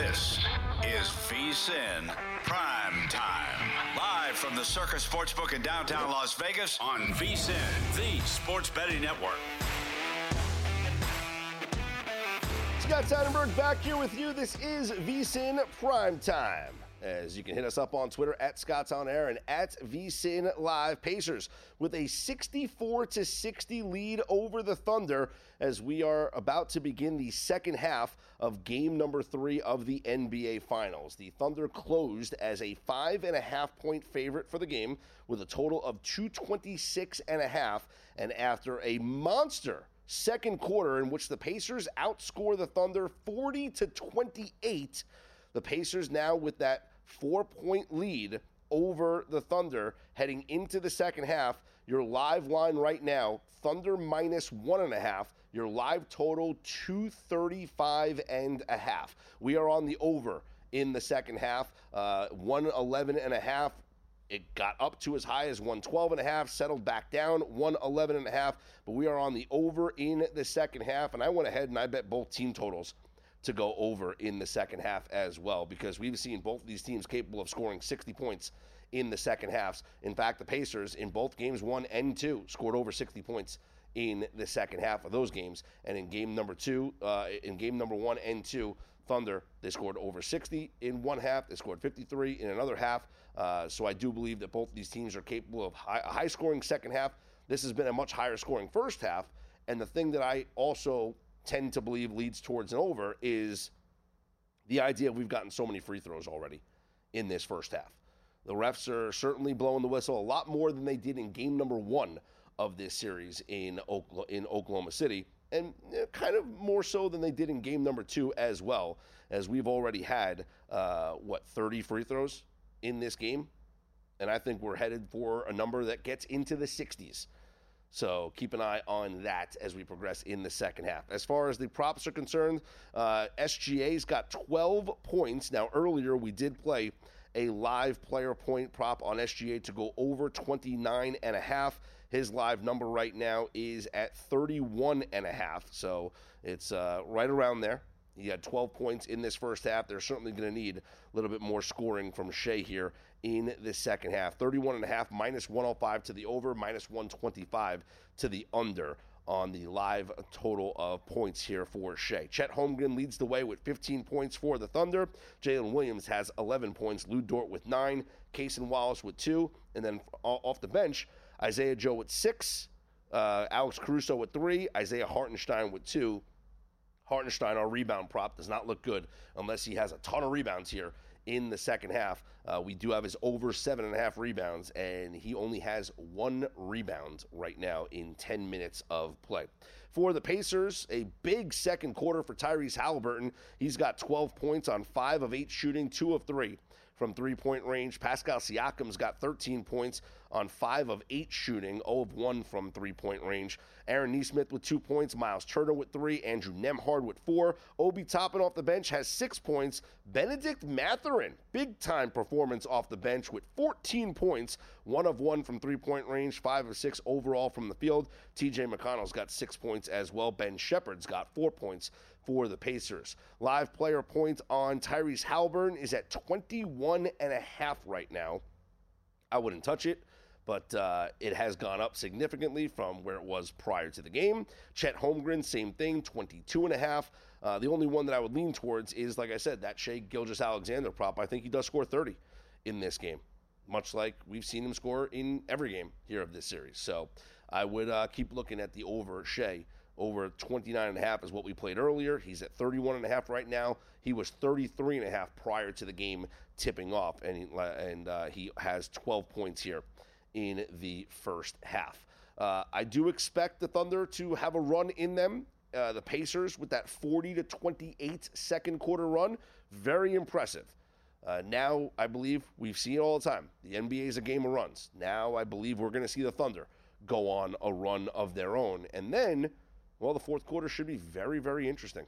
This is VSiN Prime Time. Live from the Circus Sportsbook in downtown Las Vegas on VSiN, the sports betting network. Scott Seidenberg back here with you. This is VSiN Prime Time. As you can hit us up on Twitter at Scott's On Air and at VSiN Live. Pacers with a 64-60 lead over the Thunder as we are about to begin the second half of game number 3 of the NBA Finals. The Thunder closed as a 5.5-point favorite for the game with a total of 226.5, and after a monster second quarter in which the Pacers outscore the Thunder 40-28, the Pacers now with that 4-point lead over the Thunder heading into the second half. Your live line right now, Thunder minus 1.5. Your live total, 235.5. We are on the over in the second half, 111.5. It got up to as high as 112.5, settled back down, 111.5. But we are on the over in the second half, and I went ahead and I bet both team totals to go over in the second half as well, because we've seen both of these teams capable of scoring 60 points in the second halves. In fact, the Pacers in both games 1 and 2 scored over 60 points in the second half of those games. And in game number 1 and 2, Thunder, they scored over 60 in one half. They scored 53 in another half. So I do believe that both of these teams are capable of a high-scoring second half. This has been a much higher-scoring first half. And the thing that I also tend to believe leads towards an over is the idea we've gotten so many free throws already in this first half. The refs are certainly blowing the whistle a lot more than they did in game number 1 of this series in Oklahoma City, and kind of more so than they did in game number 2 as well, as we've already had, 30 free throws in this game, and I think we're headed for a number that gets into the 60s. So keep an eye on that as we progress in the second half. As far as the props are concerned, SGA's got 12 points. Now, earlier we did play a live player point prop on SGA to go over 29.5. His live number right now is at 31.5. So it's right around there. He had 12 points in this first half. They're certainly going to need a little bit more scoring from Shea here in the second half. 31.5, minus 105 to the over, minus 125 to the under on the live total of points here for Shea. Chet Holmgren leads the way with 15 points for the Thunder. Jalen Williams has 11 points. Lou Dort with 9. Cason Wallace with 2. And then off the bench, Isaiah Joe with 6. Alex Caruso with 3. Isaiah Hartenstein with 2. Hartenstein, our rebound prop, does not look good unless he has a ton of rebounds here in the second half. We do have his over 7.5 rebounds, and he only has 1 rebound right now in 10 minutes of play. For the Pacers, a big second quarter for Tyrese Halliburton. He's got 12 points on 5 of 8 shooting, 2 of 3 from three-point range. Pascal Siakam's got 13 points on 5 of 8 shooting, 0 of 1 from three-point range. Aaron Nesmith with 2 points, Miles Turner with 3, Andrew Nembhard with 4. Obi Toppin off the bench has 6 points. Benedict Mathurin, big-time performance off the bench with 14 points, 1 of 1 from three-point range, 5 of 6 overall from the field. TJ McConnell's got 6 points as well. Ben Shepherd's got 4 points for the Pacers. Live player point on Tyrese Halliburton is at 21.5 right now. I wouldn't touch it, but it has gone up significantly from where it was prior to the game. Chet Holmgren, same thing, 22.5. The only one that I would lean towards is, like I said, that Shea Gilgeous-Alexander prop. I think he does score 30 in this game, much like we've seen him score in every game here of this series. So I would keep looking at the over Shea. Over 29.5 is what we played earlier. He's at 31.5 right now. He was 33.5 prior to the game tipping off, and he has 12 points here in the first half. I do expect the Thunder to have a run in them. The Pacers with that 40-28 second quarter run, very impressive. Now, I believe we've seen it all the time. The NBA is a game of runs. Now, I believe we're going to see the Thunder go on a run of their own. And then, well, the fourth quarter should be very, very interesting.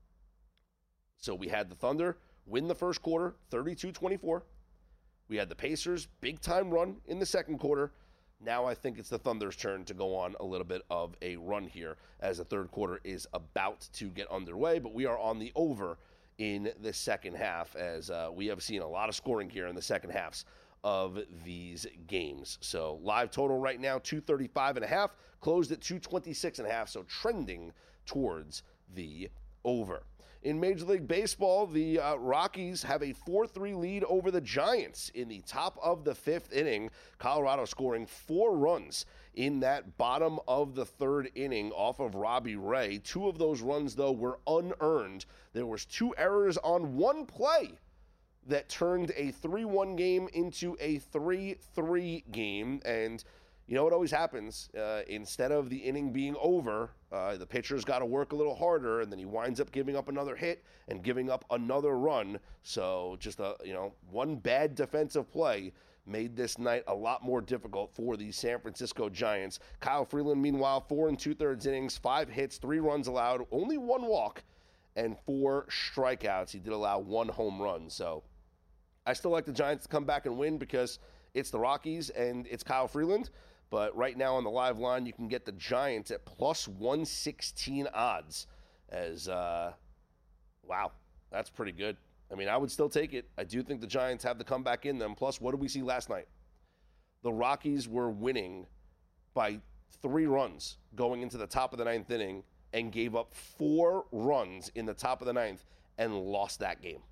So we had the Thunder win the first quarter, 32-24. We had the Pacers' big-time run in the second quarter. Now I think it's the Thunder's turn to go on a little bit of a run here as the third quarter is about to get underway. But we are on the over in the second half, as we have seen a lot of scoring here in the second halves of these games. So live total right now, 235.5, closed at 226.5, so trending towards the over. In Major League Baseball, the Rockies have a 4-3 lead over the Giants in the top of the fifth inning. Colorado scoring 4 runs in that bottom of the third inning off of Robbie Ray. 2 of those runs, though, were unearned. There was 2 errors on one play that turned a 3-1 game into a 3-3 game. And you know what always happens? Instead of the inning being over, the pitcher's got to work a little harder, and then he winds up giving up another hit and giving up another run. So just one bad defensive play made this night a lot more difficult for the San Francisco Giants. Kyle Freeland, meanwhile, 4 2/3 innings, 5 hits, 3 runs allowed, only 1 walk, and 4 strikeouts. He did allow 1 home run. So I still like the Giants to come back and win because it's the Rockies and it's Kyle Freeland. But right now on the live line, you can get the Giants at plus 116 odds. Wow, that's pretty good. I mean, I would still take it. I do think the Giants have the comeback in them. Plus, what did we see last night? The Rockies were winning by 3 runs going into the top of the 9th inning and gave up 4 runs in the top of the 9th and lost that game.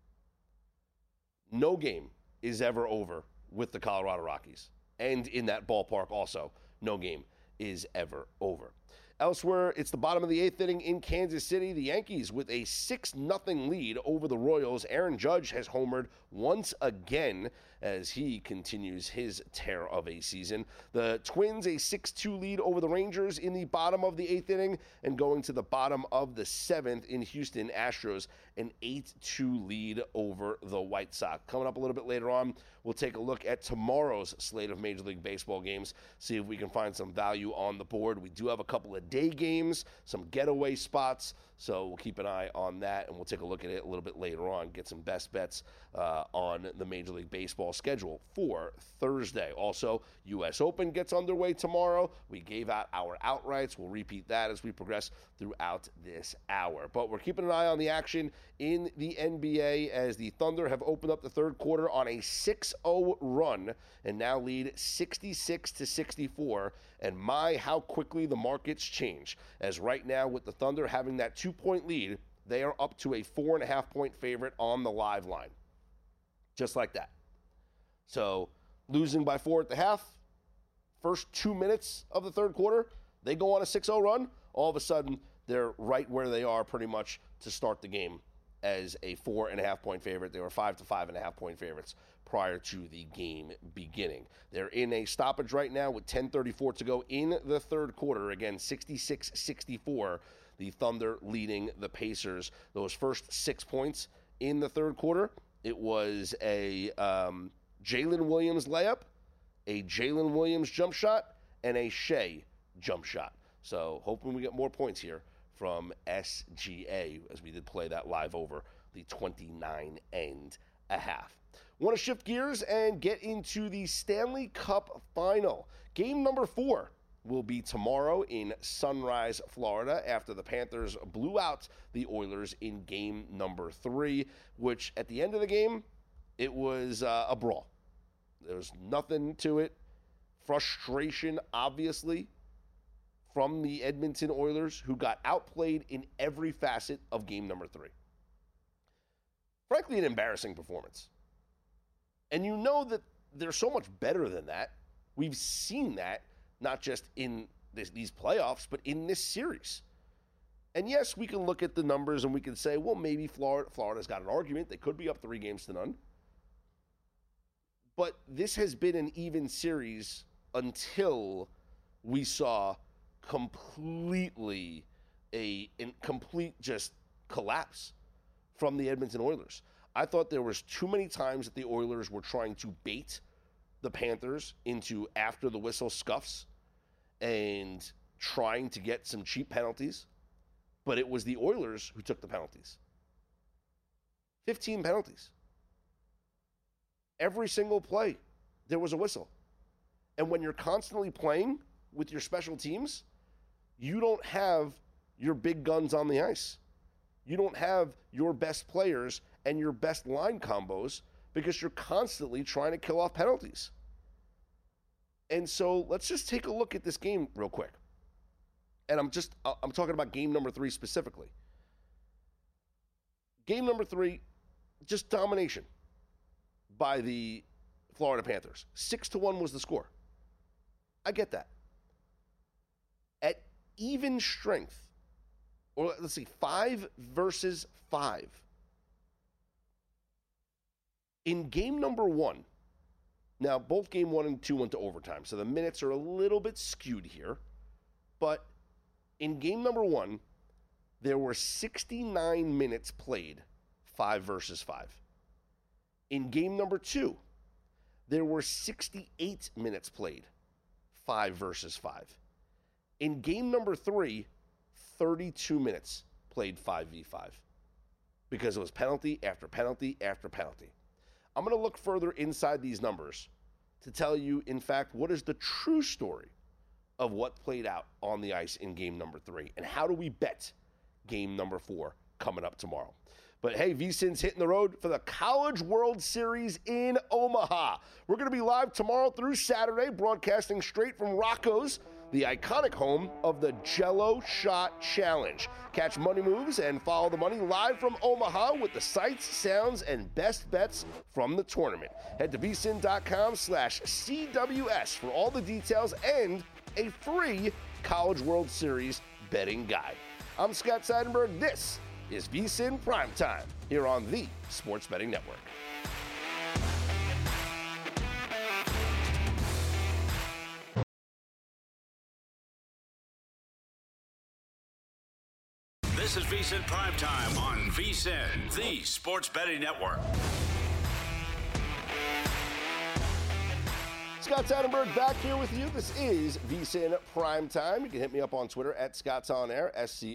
No game is ever over with the Colorado Rockies. And in that ballpark also, no game is ever over. Elsewhere, it's the bottom of the 8th inning in Kansas City. The Yankees with a 6-0 lead over the Royals. Aaron Judge has homered once again as he continues his tear of a season. The Twins, a 6-2 lead over the Rangers in the bottom of the 8th inning. And going to the bottom of the 7th in Houston, Astros, an 8-2 lead over the White Sox. Coming up a little bit later on, we'll take a look at tomorrow's slate of Major League Baseball games, see if we can find some value on the board. We do have a couple of day games, some getaway spots, so we'll keep an eye on that, and we'll take a look at it a little bit later on, get some best bets on the Major League Baseball schedule for Thursday. Also, U.S. Open gets underway tomorrow. We gave out our outrights. We'll repeat that as we progress throughout this hour. But we're keeping an eye on the action in the NBA as the Thunder have opened up the third quarter on a 6-0 run and now lead 66-64. And my, how quickly the markets change. As right now, with the Thunder having that 2-point lead, they are up to a 4.5-point favorite on the live line. Just like that. So, losing by 4 at the half, first 2 minutes of the third quarter, they go on a 6-0 run. All of a sudden, they're right where they are pretty much to start the game as a 4.5-point favorite. They were 5 to 5.5-point favorites prior to the game beginning. They're in a stoppage right now with 10:34 to go in the third quarter. Again, 66-64, the Thunder leading the Pacers. Those first 6 points in the third quarter, it was a Jalen Williams layup, a Jalen Williams jump shot, and a Shea jump shot. So hoping we get more points here from SGA as we did play that live over the 29.5. Want to shift gears and get into the Stanley Cup Final. Game number 4 will be tomorrow in Sunrise, Florida, after the Panthers blew out the Oilers in game number 3, which at the end of the game, it was a brawl. There was nothing to it. Frustration, obviously, from the Edmonton Oilers, who got outplayed in every facet of game number 3. Frankly, an embarrassing performance. And you know that they're so much better than that. We've seen that, not just in these playoffs, but in this series. And yes, we can look at the numbers and we can say, well, maybe Florida's got an argument. They could be up 3-0. But this has been an even series until we saw complete just collapse from the Edmonton Oilers. I thought there was too many times that the Oilers were trying to bait the Panthers into after the whistle scuffs and trying to get some cheap penalties, but it was the Oilers who took the penalties. 15 penalties. Every single play, there was a whistle. And when you're constantly playing with your special teams, you don't have your big guns on the ice. You don't have your best players and your best line combos because you're constantly trying to kill off penalties. And so let's just take a look at this game real quick. And I'm talking about game number 3 specifically. Game number 3, just domination by the Florida Panthers. 6-1 was the score. I get that. At even strength, or let's see, 5 versus 5. In game number 1, now both game 1 and 2 went to overtime, so the minutes are a little bit skewed here. But in game number 1, there were 69 minutes played, 5 versus 5. In game number 2, there were 68 minutes played, 5 versus 5. In game number 3, 32 minutes played 5v5 because it was penalty after penalty after penalty. I'm going to look further inside these numbers to tell you, in fact, what is the true story of what played out on the ice in game number 3, and how do we bet game number 4 coming up tomorrow. But hey, VSiN's hitting the road for the College World Series in Omaha. We're going to be live tomorrow through Saturday, broadcasting straight from Rocco's, the iconic home of the Jello Shot Challenge. Catch Money Moves and Follow the Money live from Omaha with the sights, sounds, and best bets from the tournament. Head to vsin.com/CWS for all the details and a free College World Series betting guide. I'm Scott Seidenberg. This is VSiN Primetime here on the Sports Betting Network. This is VSiN Primetime on VSiN, the Sports Betting Network. Scott Seidenberg back here with you. This is VSiN Primetime. You can hit me up on Twitter at ScottsOnAir,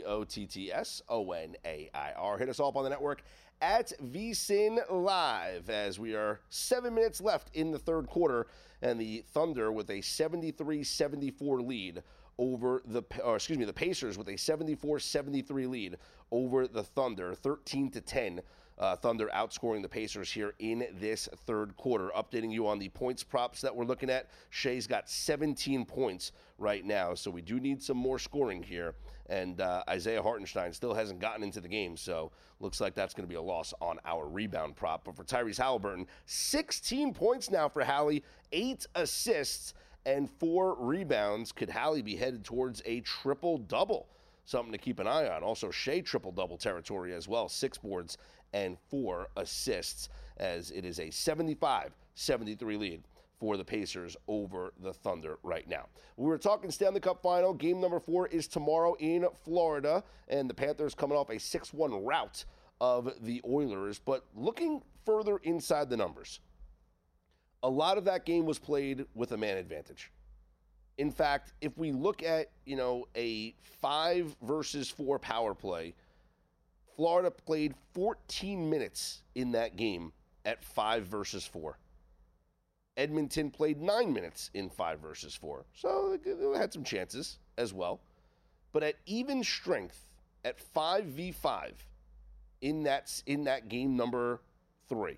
SCOTTSONAIR. Hit us all up on the network at VSiN Live, as we are 7 minutes left in the third quarter, and the Thunder with a 73-74 lead over the Pacers with a 74-73 lead over the Thunder, 13-10. Thunder outscoring the Pacers here in this third quarter. Updating you on the points props that we're looking at. Shea's got 17 points right now, so we do need some more scoring here. And Isaiah Hartenstein still hasn't gotten into the game, so looks like that's going to be a loss on our rebound prop. But for Tyrese Halliburton, 16 points now for Hallie, 8 assists, and 4 rebounds. Could Hallie be headed towards a triple-double? Something to keep an eye on. Also, Shea triple-double territory as well. 6 boards and 4 assists, as it is a 75-73 lead for the Pacers over the Thunder right now. We were talking Stanley Cup Final. Game number 4 is tomorrow in Florida, and the Panthers coming off a 6-1 rout of the Oilers. But looking further inside the numbers, a lot of that game was played with a man advantage. In fact, if we look at, a 5 versus 4 power play, Florida played 14 minutes in that game at 5 versus 4. Edmonton played 9 minutes in 5 versus 4. So they had some chances as well. But at even strength, at 5v5 in that game number 3,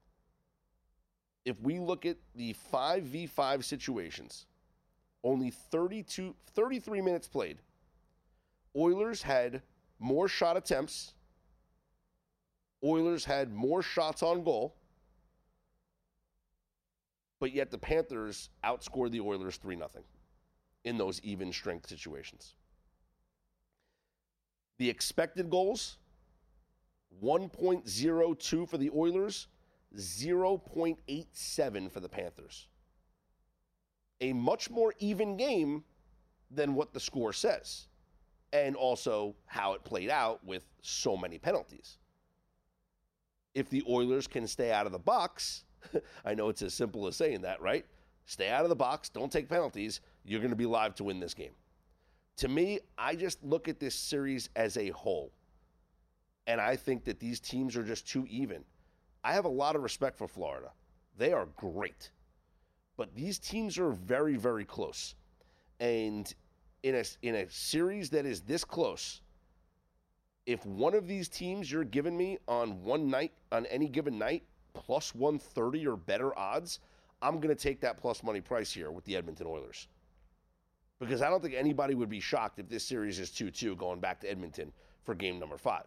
if we look at the 5v5 situations, only 33 minutes played. Oilers had more shot attempts. Oilers had more shots on goal. But yet the Panthers outscored the Oilers 3-0 in those even strength situations. The expected goals, 1.02 for the Oilers, 0.87 for the Panthers. A much more even game than what the score says, and also how it played out with so many penalties. If the Oilers can stay out of the box, I know it's as simple as saying that, right? Stay out of the box, don't take penalties, you're going to be live to win this game. To me, I just look at this series as a whole, and I think that these teams are just too even. I have a lot of respect for Florida. They are great. But these teams are very, very close. And in a series that is this close, if one of these teams you're giving me on one night, on any given night, plus 130 or better odds, I'm going to take that plus money price here with the Edmonton Oilers. Because I don't think anybody would be shocked if this series is 2-2 going back to Edmonton for game number 5.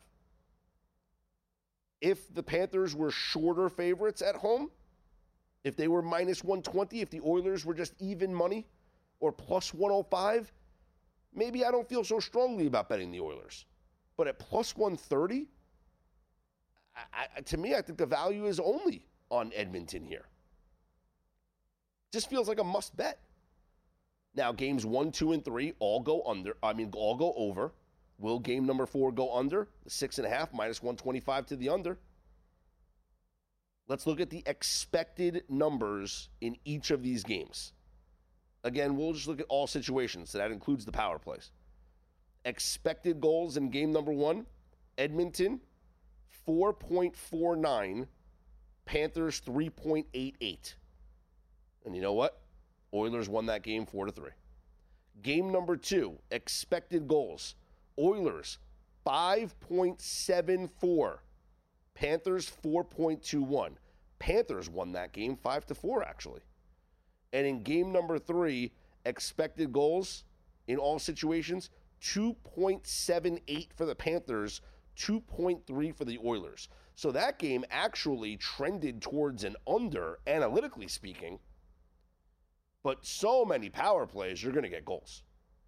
If the Panthers were shorter favorites at home, if they were minus 120, if the Oilers were just even money or plus 105, maybe I don't feel so strongly about betting the Oilers. But at plus 130, to me, I think the value is only on Edmonton here. Just feels like a must bet. Now, games 1, 2, and 3 all go over. Will game number 4 go under? The 6.5 minus 125 to the under. Let's look at the expected numbers in each of these games. Again, we'll just look at all situations, so that includes the power plays. Expected goals in game number 1, Edmonton, 4.49, Panthers, 3.88. And you know what? Oilers won that game 4-3. Game number 2, expected goals, Oilers, 5.74, Panthers, 4.21. Panthers won that game 5-4, actually. And in game number 3, expected goals in all situations, 2.78 for the Panthers, 2.3 for the Oilers. So that game actually trended towards an under, analytically speaking. But so many power plays, you're going to get goals.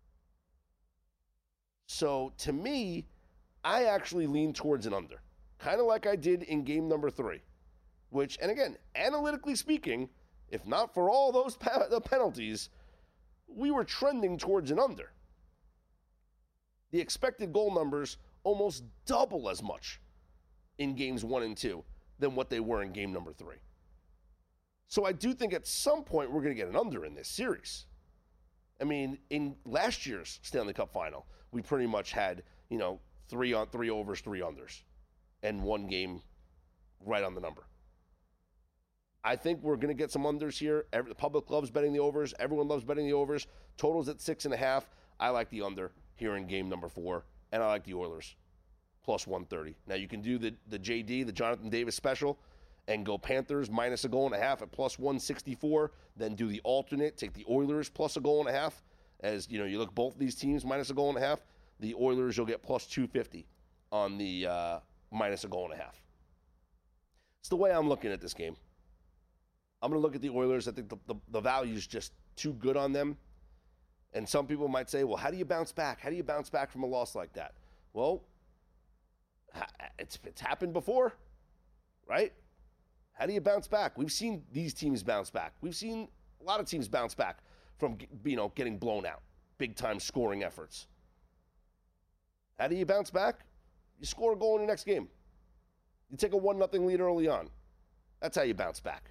So to me, I actually lean towards an under. Kind of like I did in game number 3. Which, and again, analytically speaking, if not for all those the penalties, we were trending towards an under. The expected goal numbers almost double as much in games 1 and 2 than what they were in game number 3. So I do think at some point we're going to get an under in this series. I mean, in last year's Stanley Cup final, we pretty much had, 3 overs, 3 unders, and one game right on the number. I think we're going to get some unders here. The public loves betting the overs. Everyone loves betting the overs. Totals at 6.5. I like the under here in game number 4, and I like the Oilers plus 130. Now you can do the JD, the Jonathan Davis special, and go Panthers minus a goal and a half at plus 164. Then do the alternate, take the Oilers plus a goal and a half. As you look both these teams minus a goal and a half. The Oilers, you'll get plus 250 on the minus a goal and a half. It's the way I'm looking at this game. I'm going to look at the Oilers. I think the value is just too good on them. And some people might say, well, how do you bounce back? How do you bounce back from a loss like that? Well, it's happened before, right? How do you bounce back? We've seen these teams bounce back. We've seen a lot of teams bounce back from getting blown out, big-time scoring efforts. How do you bounce back? You score a goal in the next game. You take a 1-0 lead early on. That's how you bounce back.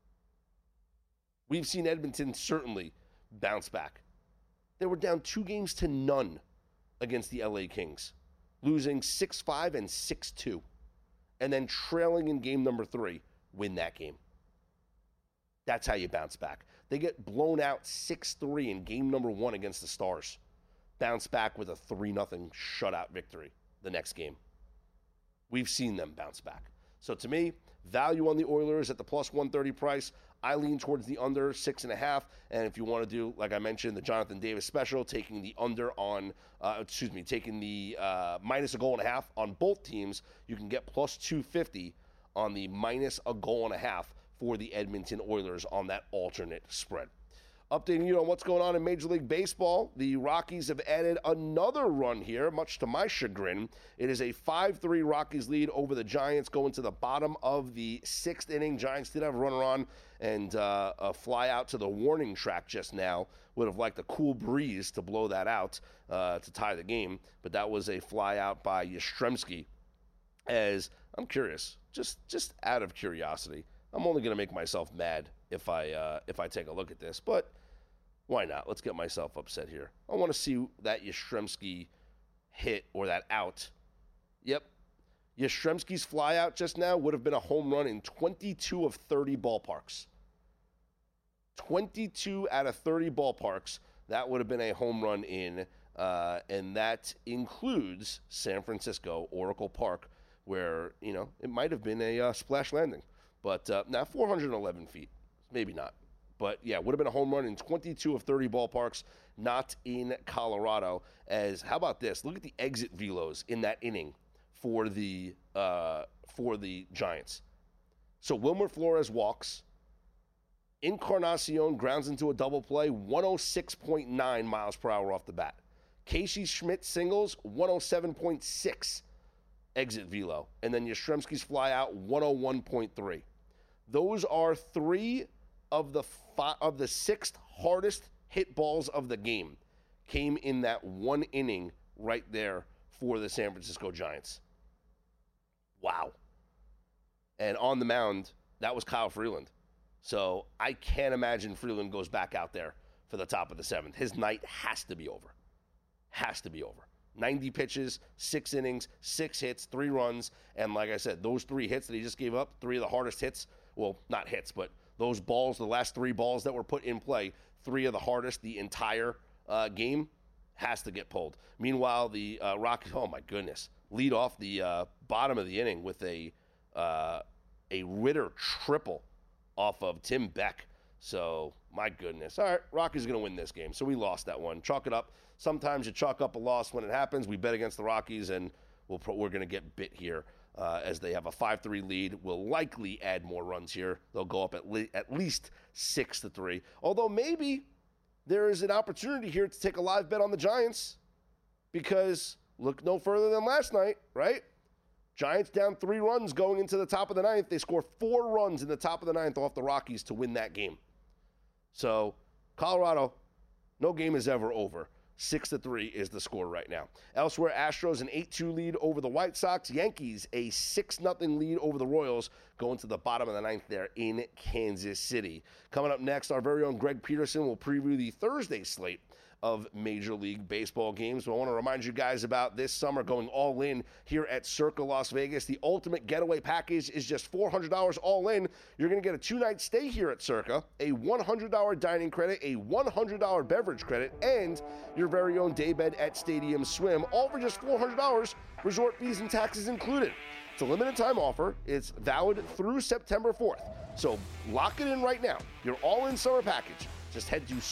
We've seen Edmonton certainly bounce back. They were down 2-0 against the LA Kings, losing 6-5 and 6-2, and then trailing in game number 3, win that game. That's how you bounce back. They get blown out 6-3 in game number 1 against the Stars. Bounce back with a 3-0 shutout victory the next game. We've seen them bounce back. So to me, value on the Oilers at the plus 130 price. I lean towards the under 6.5. And if you want to do, like I mentioned, the Jonathan Davis special, taking the under on, taking the minus a goal and a half on both teams, you can get plus 250 on the minus a goal and a half for the Edmonton Oilers on that alternate spread. Updating you on what's going on in Major League Baseball, the Rockies have added another run here, much to my chagrin. It is a 5-3 Rockies lead over the Giants going to the bottom of the 6th inning. Giants did have a runner on and a fly out to the warning track just now. Would have liked a cool breeze to blow that out to tie the game, but that was a fly out by Yastrzemski. As I'm curious, just out of curiosity, I'm only going to make myself mad if I take a look at this, but why not? Let's get myself upset here. I want to see that Yastrzemski hit or that out. Yep. Yastrzemski's fly out just now would have been a home run in 22 of 30 ballparks. 22 out of 30 ballparks, that would have been a home run in and that includes San Francisco, Oracle Park, where, it might have been a splash landing. But now 411 feet, maybe not. But, yeah, would have been a home run in 22 of 30 ballparks, not in Colorado. How about this? Look at the exit velos in that inning for the Giants. So Wilmer Flores walks. Encarnacion grounds into a double play, 106.9 miles per hour off the bat. Casey Schmidt singles, 107.6 exit velo. And then Yastrzemski's fly out, 101.3. Those are three of the sixth hardest hit balls of the game came in that one inning right there for the San Francisco Giants. Wow. And on the mound, that was Kyle Freeland. So I can't imagine Freeland goes back out there for the top of the seventh. His night has to be over. Has to be over. 90 pitches, 6 innings, 6 hits, 3 runs. And like I said, those 3 hits that he just gave up, 3 of the hardest hits. Well, not hits, but those balls, the last 3 balls that were put in play, 3 of the hardest the entire game, has to get pulled. Meanwhile, the Rockies, oh my goodness, lead off the bottom of the inning with a Ritter triple off of Tim Beck. So, my goodness. All right, Rockies are going to win this game. So, we lost that one. Chalk it up. Sometimes you chalk up a loss when it happens. We bet against the Rockies, and we're going to get bit here as they have a 5-3 lead. We'll likely add more runs here. They'll go up at least 6-3. Although, maybe there is an opportunity here to take a live bet on the Giants because look no further than last night, right? Giants down 3 runs going into the top of the ninth. They score 4 runs in the top of the ninth off the Rockies to win that game. So, Colorado, no game is ever over. 6-3 is the score right now. Elsewhere, Astros an 8-2 lead over the White Sox. Yankees a 6-0 lead over the Royals going to the bottom of the ninth there in Kansas City. Coming up next, our very own Greg Peterson will preview the Thursday slate of Major League Baseball games. So I want to remind you guys about this summer going all in here at Circa Las Vegas. The ultimate getaway package is just $400 all in. You're going to get a 2-night stay here at Circa, a $100 dining credit, a $100 beverage credit, and your very own daybed at Stadium Swim, all for just $400, resort fees and taxes included. It's a limited time offer. It's valid through September 4th. So lock it in right now. Your all-in summer package. Just head to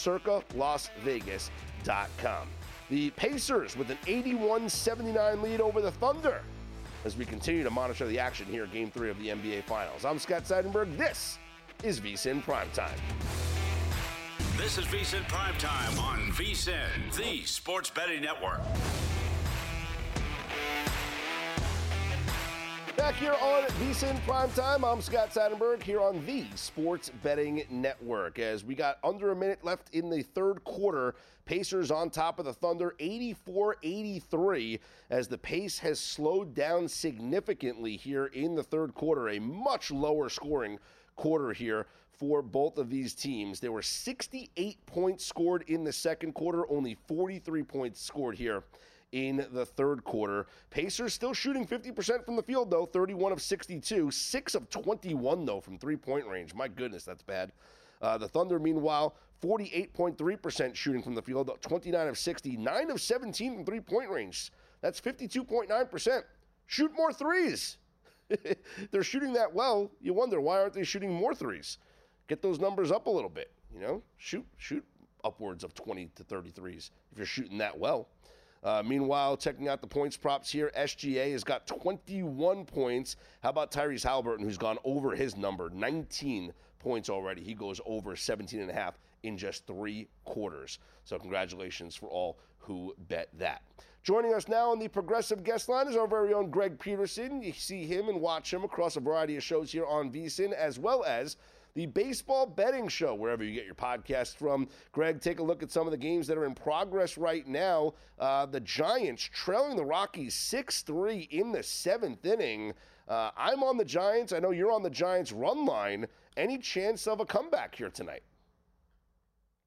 circalasvegas.com. The Pacers with an 81-79 lead over the Thunder as we continue to monitor the action here in Game 3 of the NBA Finals. I'm Scott Seidenberg. This is VSiN Primetime. This is VSiN Primetime on VSiN, the Sports Betting Network. Back here on VSiN Primetime, I'm Scott Seidenberg here on the Sports Betting Network. As we got under a minute left in the third quarter, Pacers on top of the Thunder, 84-83, as the pace has slowed down significantly here in the third quarter. A much lower scoring quarter here for both of these teams. There were 68 points scored in the second quarter, only 43 points scored here in the third quarter. Pacers still shooting 50% from the field, though, 31 of 62, 6 of 21, though, from three-point range. My goodness, that's bad. The Thunder, meanwhile, 48.3% shooting from the field, 29 of 60, 9 of 17 from three-point range. That's 52.9%. Shoot more threes. They're shooting that well. You wonder, why aren't they shooting more threes? Get those numbers up a little bit, Shoot upwards of 20 to 30 threes if you're shooting that well. Meanwhile, checking out the points props here, SGA has got 21 points. How about Tyrese Haliburton, who's gone over his number, 19 points already. He goes over 17.5 in just 3 quarters. So congratulations for all who bet that. Joining us now on the Progressive Guest Line is our very own Greg Peterson. You see him and watch him across a variety of shows here on VSiN, as well as the Baseball Betting Show, wherever you get your podcasts from. Greg, take a look at some of the games that are in progress right now. The Giants trailing the Rockies 6-3 in the 7th inning. I'm on the Giants. I know you're on the Giants run line. Any chance of a comeback here tonight?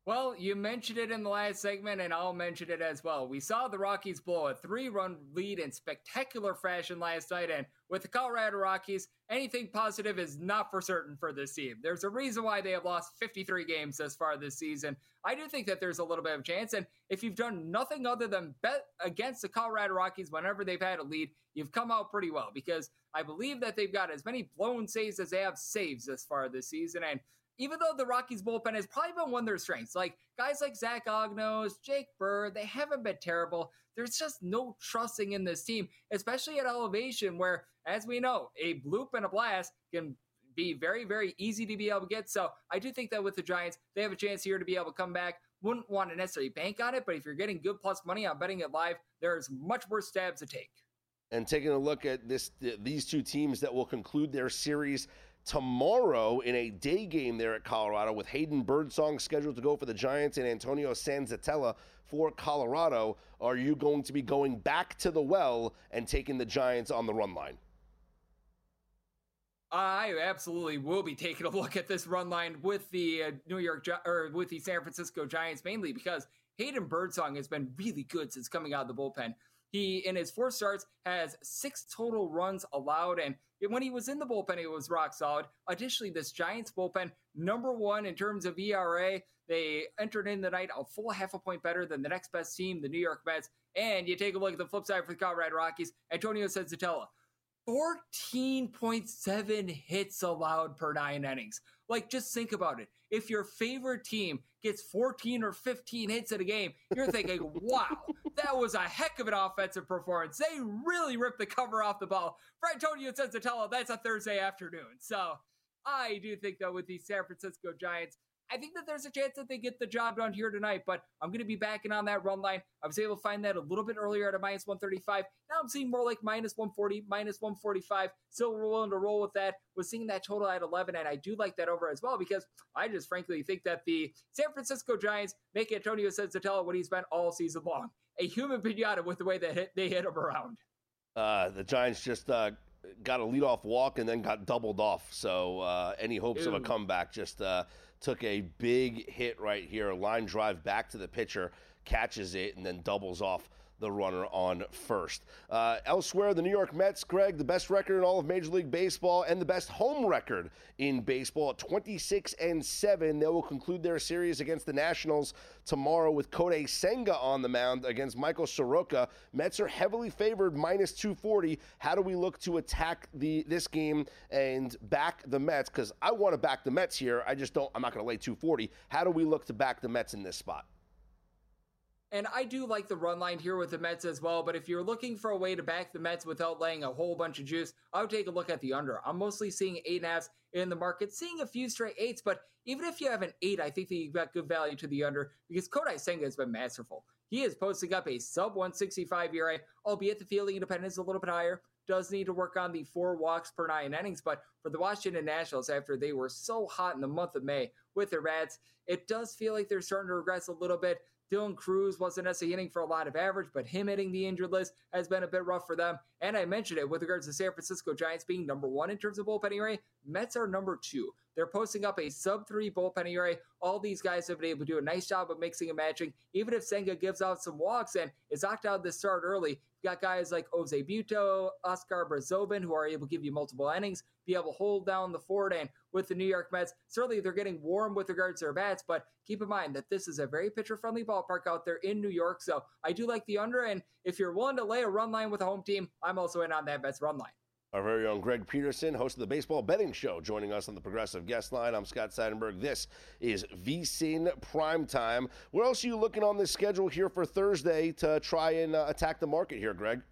Well, you mentioned it in the last segment, and I'll mention it as well. We saw the Rockies blow a 3-run lead in spectacular fashion last night, and with the Colorado Rockies, anything positive is not for certain for this team. There's a reason why they have lost 53 games thus far this season. I do think that there's a little bit of chance, and if you've done nothing other than bet against the Colorado Rockies whenever they've had a lead, you've come out pretty well, because I believe that they've got as many blown saves as they have saves thus far this season, and even though the Rockies bullpen has probably been one of their strengths, like guys like Zach Ognos, Jake Bird, they haven't been terrible. There's just no trusting in this team, especially at elevation where, as we know, a bloop and a blast can be very, very easy to be able to get. So I do think that with the Giants, they have a chance here to be able to come back. Wouldn't want to necessarily bank on it, but if you're getting good plus money on betting it live, there's much worse stabs to take. And taking a look at these two teams that will conclude their series tomorrow in a day game there at Colorado, with Hayden Birdsong scheduled to go for the Giants and Antonio Sanzatella for Colorado. Are you going to be going back to the well and taking the Giants on the run line? I absolutely will be taking a look at this run line with the with the San Francisco Giants, mainly because Hayden Birdsong has been really good since coming out of the bullpen. He, in his 4 starts, has 6 total runs allowed, and when he was in the bullpen, it was rock solid. Additionally, this Giants bullpen, number 1 in terms of ERA. They entered in the night a full half a point better than the next best team, the New York Mets. And you take a look at the flip side for the Colorado Rockies, Antonio Senzatella, 14.7 hits allowed per 9 innings. Like, just think about it. If your favorite team gets 14 or 15 hits in a game, you're thinking, wow, that was a heck of an offensive performance. They really ripped the cover off the ball. For Antonio Senzatella, that's a Thursday afternoon. So I do think that with the San Francisco Giants, I think that there's a chance that they get the job done here tonight, but I'm going to be backing on that run line. I was able to find that a little bit earlier at a minus 135. Now I'm seeing more like minus 140, minus 145. Still willing to roll with that. Was seeing that total at 11, and I do like that over as well, because I just frankly think that the San Francisco Giants make Antonio Senzatella what he's been all season long. A human pinata with the way they hit him around. The Giants just got a leadoff walk and then got doubled off. So any hopes of a comeback just took a big hit right here. A line drive back to the pitcher, catches it, and then doubles off the runner on first. Elsewhere, the New York Mets, Greg, the best record in all of Major League Baseball and the best home record in baseball at 26-7. They will conclude their series against the Nationals tomorrow with Kodai Senga on the mound against Michael Soroka. Mets are heavily favored, minus 240. How do we look to attack this game and back the Mets? Because I want to back the Mets here. I'm not going to lay 240. How do we look to back the Mets in this spot? And I do like the run line here with the Mets as well, but if you're looking for a way to back the Mets without laying a whole bunch of juice, I would take a look at the under. I'm mostly seeing 8.5s in the market, seeing a few straight 8s, but even if you have an 8, I think that you've got good value to the under, because Kodai Senga has been masterful. He is posting up a sub 165 ERA, albeit the fielding independence is a little bit higher. Does need to work on the 4 walks per 9 innings, but for the Washington Nationals, after they were so hot in the month of May with their bats, it does feel like they're starting to regress a little bit. Dylan Cruz wasn't necessarily hitting for a lot of average, but him hitting the injured list has been a bit rough for them. And I mentioned it with regards to San Francisco Giants being number 1 in terms of bullpen ERA. Mets are number 2. They're posting up a sub-3 bullpen ERA. All these guys have been able to do a nice job of mixing and matching. Even if Senga gives out some walks and is knocked out the start early, you got guys like Jose Buto, Oscar Brazobin, who are able to give you multiple innings, be able to hold down the fort. And with the New York Mets, certainly they're getting warm with regards to their bats, but keep in mind that this is a very pitcher-friendly ballpark out there in New York. So I do like the under, and if you're willing to lay a run line with a home team, I'm also in on that Mets run line. Our very own Greg Peterson, host of the Baseball Betting Show, joining us on the Progressive Guest Line. I'm Scott Seidenberg. This is VSiN Primetime. Where else are you looking on this schedule here for Thursday to try and attack the market here, Greg?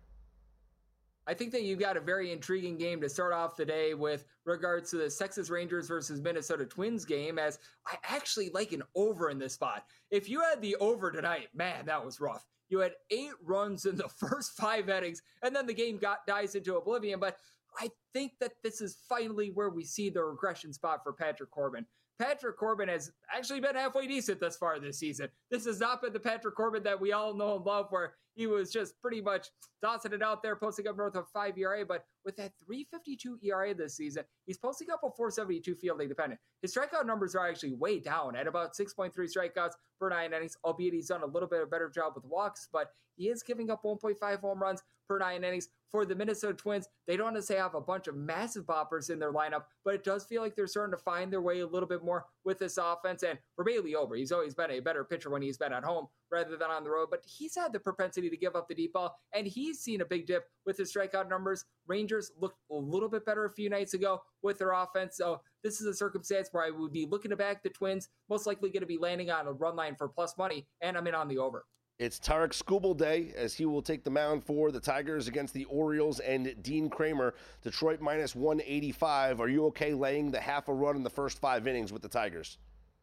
I think that you've got a very intriguing game to start off the day with regards to the Texas Rangers versus Minnesota Twins game, as I actually like an over in this spot. If you had the over tonight, man, that was rough. You had 8 runs in the first 5 innings, and then the game dies into oblivion. But I think that this is finally where we see the regression spot for Patrick Corbin. Patrick Corbin has actually been halfway decent thus far this season. This has not been the Patrick Corbin that we all know and love, where he was just pretty much tossing it out there, posting up north of 5 ERA. But with that 3.52 ERA this season, he's posting up a 4.72 fielding dependent. His strikeout numbers are actually way down at about 6.3 strikeouts per 9 innings, albeit he's done a little bit of a better job with walks, but he is giving up 1.5 home runs per 9 innings. For the Minnesota Twins, they don't necessarily have a bunch of massive boppers in their lineup, but it does feel like they're starting to find their way a little bit more with this offense. And for Bailey Ober, he's always been a better pitcher when he's been at home rather than on the road, but he's had the propensity to give up the deep ball, and he's seen a big dip with his strikeout numbers. Rangers looked a little bit better a few nights ago with their offense, so this is a circumstance where I would be looking to back the Twins, most likely going to be landing on a run line for plus money, and I'm in on the over. It's Tarik Skubal Day as he will take the mound for the Tigers against the Orioles and Dean Kramer. Detroit minus 185. Are you okay laying the half a run in the first 5 innings with the Tigers?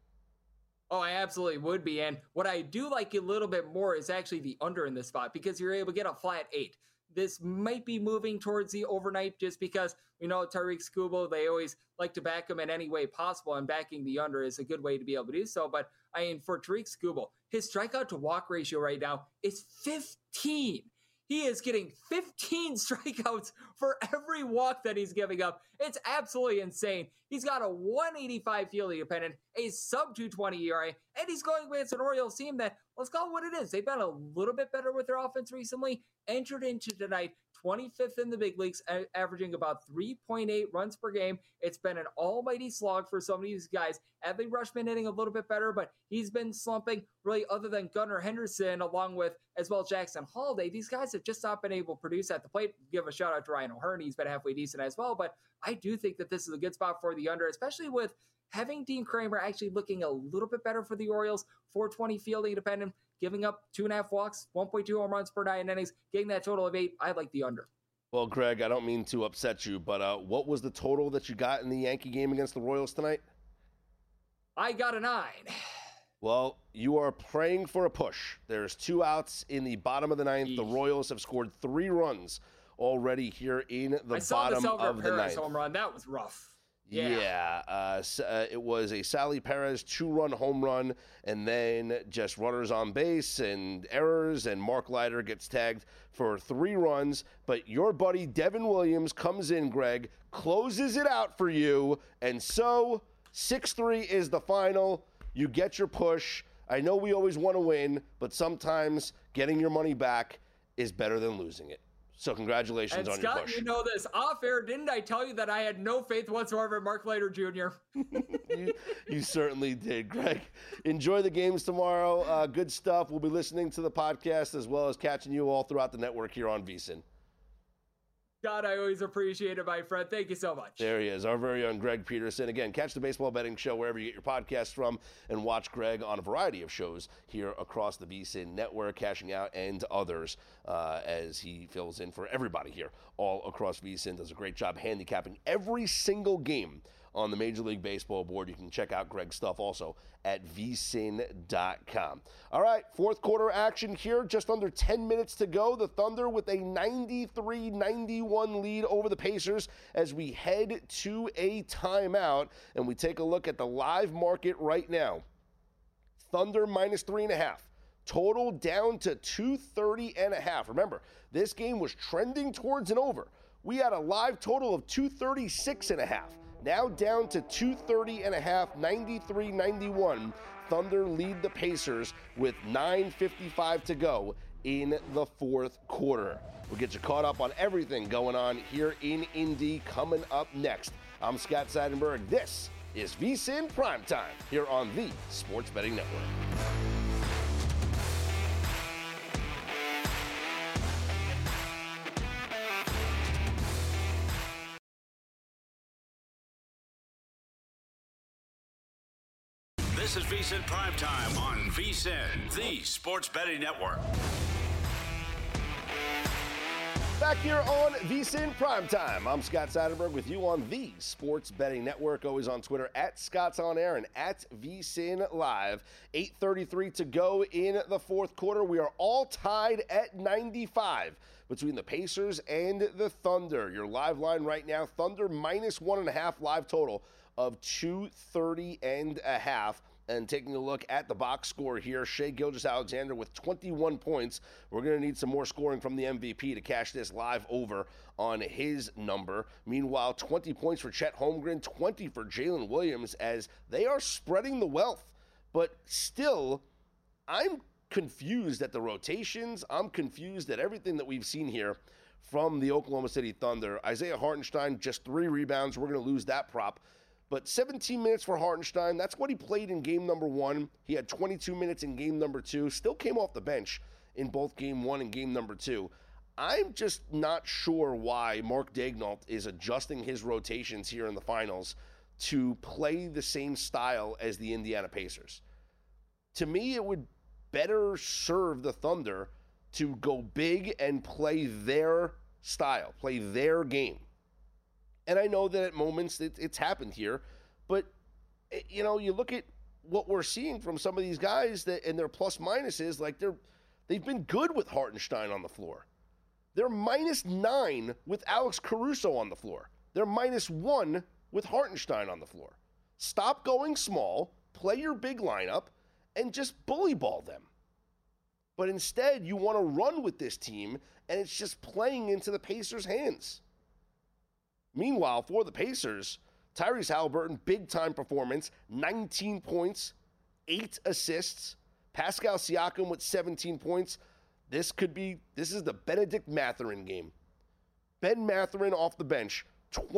Oh, I absolutely would be. And what I do like a little bit more is actually the under in this spot, because you're able to get a flat 8. This might be moving towards the overnight just because we know Tarik Skubal, they always like to back him in any way possible, and backing the under is a good way to be able to do so. But I mean, for Tarik Skubal, his strikeout to walk ratio right now is 15. He is getting 15 strikeouts for every walk that he's giving up. It's absolutely insane. He's got a 185 fielding dependent, a sub 220 ERA, and he's going against an Orioles team that, let's call it what it is. They've been a little bit better with their offense recently. Entered into tonight 25th in the big leagues, averaging about 3.8 runs per game. It's been an almighty slog for some of these guys. Adley Rutschman hitting a little bit better, but he's been slumping, really, other than Gunnar Henderson, along with, as well, Jackson Holliday. These guys have just not been able to produce at the plate. Give a shout out to Ryan O'Hearn. He's been halfway decent as well, but I do think that this is a good spot for the under, especially with having Dean Kramer actually looking a little bit better for the Orioles. 420 fielding dependent, giving up 2.5 walks, 1.2 home runs per 9 innings, getting that total of 8. I like the under. Well, Greg, I don't mean to upset you, but what was the total that you got in the Yankee game against the Royals tonight? I got a 9. Well, you are praying for a push. There's 2 outs in the bottom of the 9th. The Royals have scored 3 runs already here in the bottom of the 9th. Home run. That was rough. Yeah, it was a Sally Perez 2-run home run, and then just runners on base and errors, and Mark Leiter gets tagged for 3 runs. But your buddy Devin Williams comes in, Greg, closes it out for you, and so 6-3 is the final. You get your push. I know we always want to win, but sometimes getting your money back is better than losing it. So congratulations on Scott, your push. you know this. Off air, didn't I tell you that I had no faith whatsoever in Mark Leiter Jr.? You certainly did, Greg. Enjoy the games tomorrow. Good stuff. We'll be listening to the podcast as well as catching you all throughout the network here on VSiN. God, I always appreciate it, my friend. Thank you so much. There he is, our very own Greg Peterson. Again, catch the Baseball Betting Show wherever you get your podcasts from, and watch Greg on a variety of shows here across the VSiN network, Cashing Out and others, as he fills in for everybody here all across VSiN. Does a great job handicapping every single game on the Major League Baseball board. You can check out Greg's stuff also at vsin.com. All right, 4th quarter action here. Just under 10 minutes to go. The Thunder with a 93-91 lead over the Pacers as we head to a timeout. And we take a look at the live market right now. Thunder minus 3.5. Total down to 230.5. Remember, this game was trending towards an over. We had a live total of 236.5. Now down to 230.5, 93-91. Thunder lead the Pacers with 9:55 to go in the 4th quarter. We'll get you caught up on everything going on here in Indy coming up next. I'm Scott Seidenberg. This is VSiN Primetime here on the Sports Betting Network. This is VSiN Primetime on VSiN, the Sports Betting Network. Back here on VSiN Primetime. I'm Scott Seidenberg with you on the Sports Betting Network. Always on Twitter at Scott's On Air and at VSiN Live. 8:33 to go in the 4th quarter. We are all tied at 95 between the Pacers and the Thunder. Your live line right now, Thunder minus 1.5 live total of 230.5. And taking a look at the box score here, Shai Gilgeous-Alexander with 21 points. We're going to need some more scoring from the MVP to cash this live over on his number. Meanwhile, 20 points for Chet Holmgren, 20 for Jalen Williams, as they are spreading the wealth. But still, I'm confused at the rotations. I'm confused at everything that we've seen here from the Oklahoma City Thunder. Isaiah Hartenstein, just 3 rebounds. We're going to lose that prop. But 17 minutes for Hartenstein, that's what he played in game number 1. He had 22 minutes in game number 2, still came off the bench in both game 1 and game number 2. I'm just not sure why Mark Daigneault is adjusting his rotations here in the finals to play the same style as the Indiana Pacers. To me, it would better serve the Thunder to go big and play their style, play their game. And I know that at moments it's happened here, but, you know, you look at what we're seeing from some of these guys that and their plus minuses, like they've been good with Hartenstein on the floor. They're -9 with Alex Caruso on the floor. They're -1 with Hartenstein on the floor. Stop going small, play your big lineup, and just bully ball them. But instead, you want to run with this team, and it's just playing into the Pacers' hands. Meanwhile, for the Pacers, Tyrese Haliburton, big-time performance, 19 points, 8 assists. Pascal Siakam with 17 points. This is the Bennedict Mathurin game. Ben Mathurin off the bench,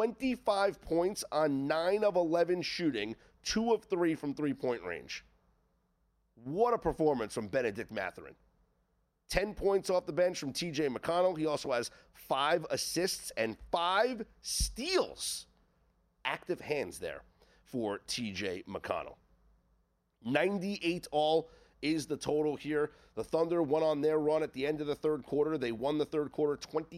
25 points on 9 of 11 shooting, 2 of 3 from three-point range. What a performance from Bennedict Mathurin. 10 points off the bench from TJ McConnell. He also has 5 assists and 5 steals. Active hands there for TJ McConnell. 98 all is the total here. The Thunder went on their run at the end of the third quarter. They won the third quarter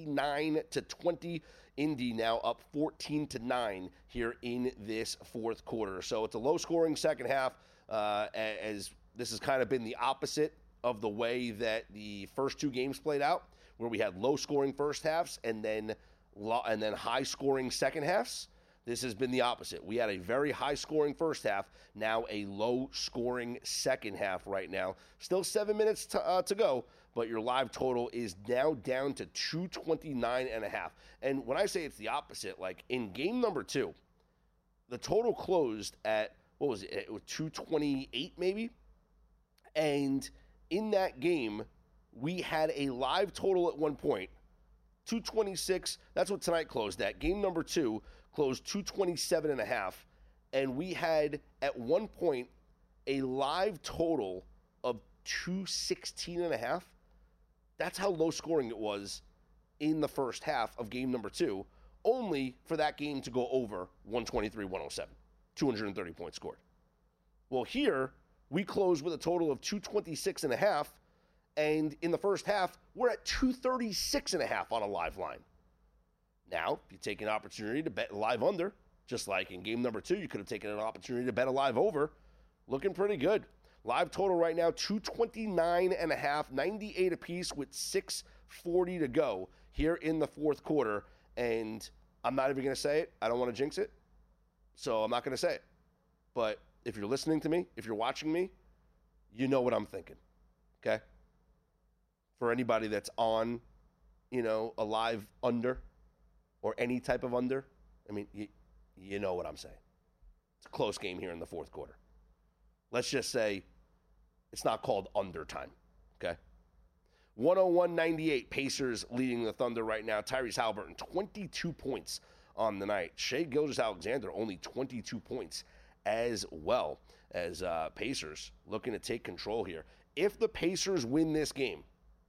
29-20. Indy now up 14-9 here in this fourth quarter. So it's a low-scoring second half, as this has kind of been the opposite of the way that the first 2 games played out, where we had low-scoring first halves and then high-scoring second halves. This has been the opposite. We had a very high-scoring first half, now a low-scoring second half right now. Still 7 minutes to go, but your live total is now down to 229.5. And when I say it's the opposite, like in game number 2, the total closed at, what was it? It was 228 maybe? And in that game, we had a live total at one point, 226. That's what tonight closed at. Game number 2 closed 227.5. And we had, at one point, a live total of 216.5. That's how low scoring it was in the first half of game number 2, only for that game to go over 123-107. 230 points scored. Well, here, we closed with a total of 226.5, and in the first half, we're at 236.5 on a live line. Now, if you take an opportunity to bet live under, just like in game number 2, you could have taken an opportunity to bet a live over, looking pretty good. Live total right now, 229.5, 98 apiece with 6:40 to go here in the fourth quarter, and I'm not even going to say it. I don't want to jinx it, so I'm not going to say it. But if you're listening to me, if you're watching me, you know what I'm thinking, okay? For anybody that's on, a live under or any type of under, I mean, you know what I'm saying. It's a close game here in the fourth quarter. Let's just say it's not called under time, okay? 101-98, Pacers leading the Thunder right now. Tyrese Haliburton, 22 points on the night. Shai Gilgeous-Alexander, only 22 points as well, as Pacers looking to take control here. If the Pacers win this game,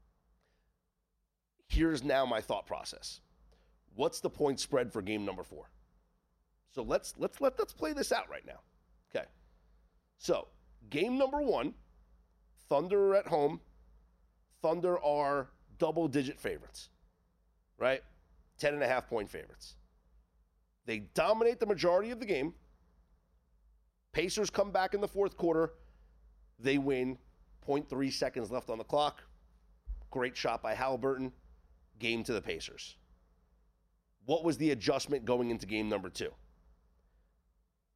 here's now my thought process. What's the point spread for game number 4? So let's play this out right now. Okay. So, game number 1, Thunder at home. Thunder are double-digit favorites, right? 10.5-point favorites. They dominate the majority of the game. Pacers come back in the fourth quarter. They win. 0.3 seconds left on the clock. Great shot by Haliburton. Game to the Pacers. What was the adjustment going into game number 2?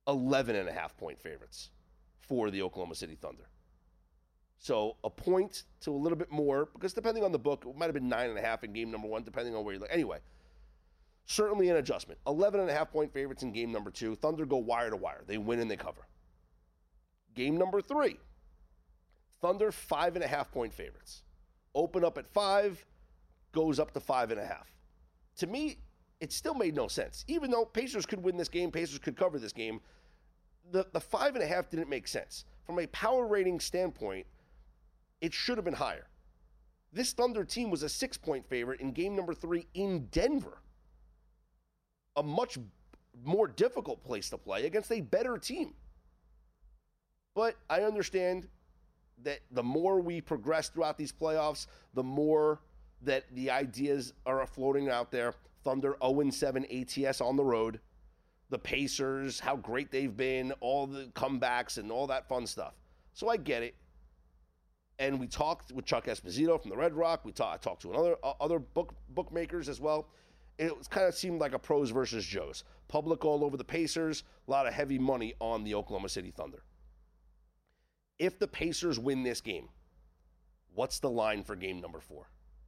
11.5-point favorites for the Oklahoma City Thunder. So a point to a little bit more, because depending on the book, it might have been 9.5 in game number 1, depending on where you look. Anyway, certainly an adjustment. 11.5-point favorites in game number 2. Thunder go wire to wire. They win and they cover. Game number 3. Thunder 5.5-point favorites. Open up at 5, goes up to 5.5. To me, it still made no sense. Even though Pacers could win this game, Pacers could cover this game, the 5.5 didn't make sense. From a power rating standpoint, it should have been higher. This Thunder team was a 6-point favorite in game number 3 in Denver. A much more difficult place to play against a better team. But I understand that the more we progress throughout these playoffs, the more that the ideas are floating out there. Thunder 0-7 ATS on the road. The Pacers, how great they've been, all the comebacks and all that fun stuff. So I get it. And we talked with Chuck Esposito from the Red Rock. I talked to other bookmakers as well. It kind of seemed like a pros versus Joes. Public all over the Pacers, a lot of heavy money on the Oklahoma City Thunder. If the Pacers win this game, what's the line for game number 4?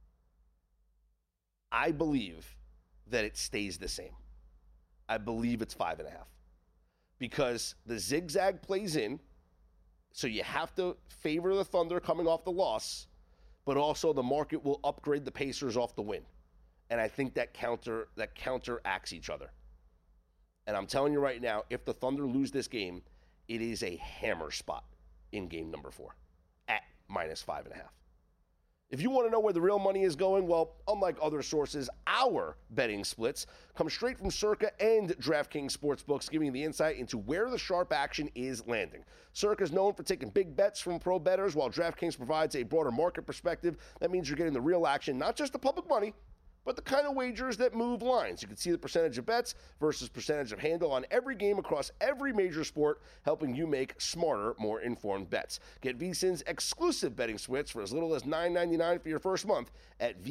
I believe that it stays the same. I believe it's 5.5. Because the zigzag plays in, so you have to favor the Thunder coming off the loss, but also the market will upgrade the Pacers off the win. And I think that counteracts each other. And I'm telling you right now, if the Thunder lose this game, it is a hammer spot in game number 4 at -5.5. If you want to know where the real money is going, well, unlike other sources, our betting splits come straight from Circa and DraftKings Sportsbooks, giving you the insight into where the sharp action is landing. Circa is known for taking big bets from pro bettors, while DraftKings provides a broader market perspective. That means you're getting the real action, not just the public money, but the kind of wagers that move lines. You can see the percentage of bets versus percentage of handle on every game across every major sport, helping you make smarter, more informed bets. Get VSiN's exclusive betting splits for as little as $9.99 for your first month at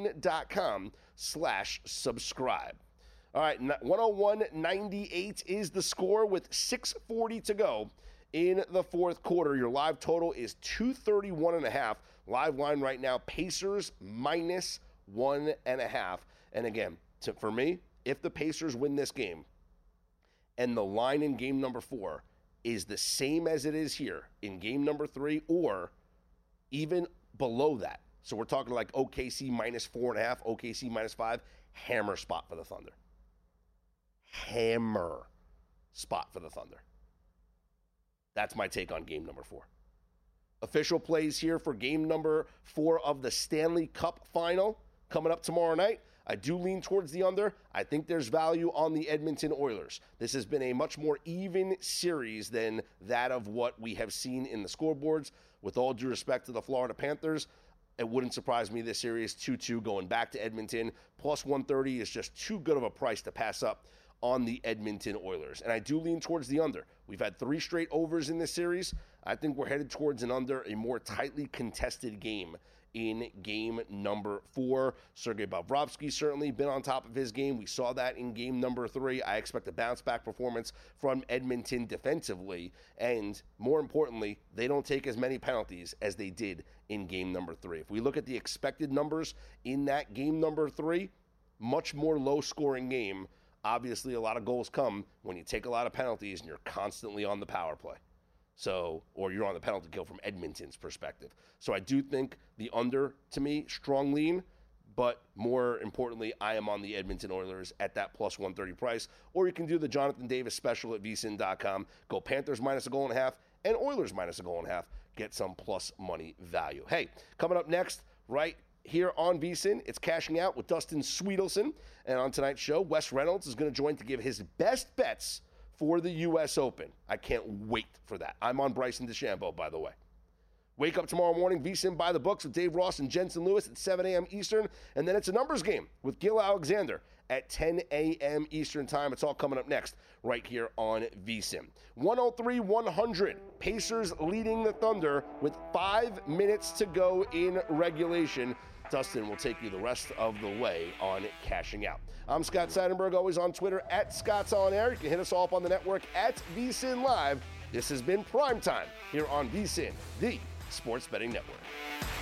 vsin.com/subscribe. All right, 101-98 is the score with 6:40 to go in the fourth quarter. Your live total is 231.5. Live line right now, Pacers -1.5. And again, for me, if the Pacers win this game and the line in game number 4 is the same as it is here in game number 3 or even below that, so we're talking like OKC -4.5, OKC -5, hammer spot for the Thunder. Hammer spot for the Thunder. That's my take on game number 4. Official plays here for game number 4 of the Stanley Cup final coming up tomorrow night. I do lean towards the under. I think there's value on the Edmonton Oilers. This has been a much more even series than that of what we have seen in the scoreboards. With all due respect to the Florida Panthers, it wouldn't surprise me this series 2-2 going back to Edmonton. Plus 130 is just too good of a price to pass up on the Edmonton Oilers. And I do lean towards the under. We've had 3 straight overs in this series. I think we're headed towards an under, a more tightly contested game in game number 4. Sergei Bobrovsky certainly been on top of his game. We saw that in game number 3. I expect a bounce-back performance from Edmonton defensively. And more importantly, they don't take as many penalties as they did in game number 3. If we look at the expected numbers in that game number 3, much more low-scoring game. Obviously, a lot of goals come when you take a lot of penalties and you're constantly on the power play. So, or you're on the penalty kill from Edmonton's perspective. So I do think the under, to me, strong lean, but more importantly, I am on the Edmonton Oilers at that plus 130 price. Or you can do the Jonathan Davis special at vsin.com. Go Panthers -1.5 and Oilers -1.5. Get some plus money value. Hey, coming up next, right here on VSiN, it's Cashing Out with Dustin Sweetelson. And on tonight's show, Wes Reynolds is going to join to give his best bets for the U.S. Open. I can't wait for that. I'm on Bryson DeChambeau, by the way. Wake up tomorrow morning, VSiN by the books with Dave Ross and Jensen Lewis at 7 a.m. Eastern. And then it's a numbers game with Gil Alexander at 10 a.m. Eastern time. It's all coming up next right here on VSiN. 103-100. Pacers leading the Thunder with 5 minutes to go in regulation. Dustin will take you the rest of the way on cashing out. I'm Scott Seidenberg, always on Twitter at Scott's On Air. You can hit us all up on the network at VSiN Live. This has been Primetime here on VSiN, the Sports Betting Network.